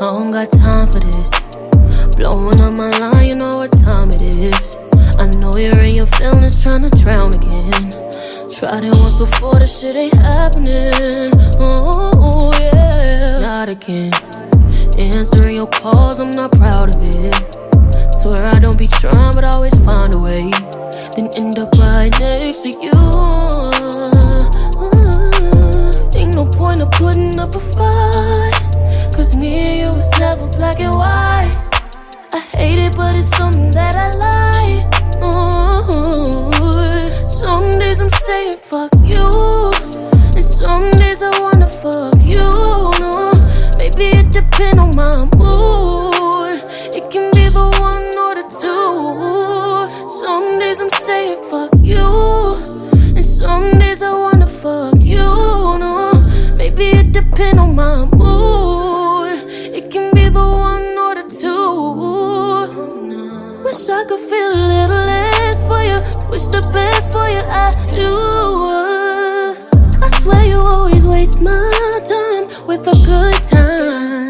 don't got time for this. Blowing up my line, you know what time it is. I know you're in your feelings, trying to drown again. Tried it once before, that shit ain't happening. Oh yeah, not again. Answering your calls, I'm not proud of it. Swear I don't be trying, but I always find a way. Then end up right next to you. Ain't no point of putting up a fight, cause me and you was never black and white. I hate it, but it's something that I like. Some days I'm saying fuck you, and some days I wanna fuck you. No, maybe it depends on my mood. It can be the one or the two. Some days I'm saying fuck you, and some days I wanna fuck you. No, maybe it depends on my mood. It can be the one or the two. Wish I could feel a little less for you. Wish the best for you, I do. I swear you always waste my time with a good time.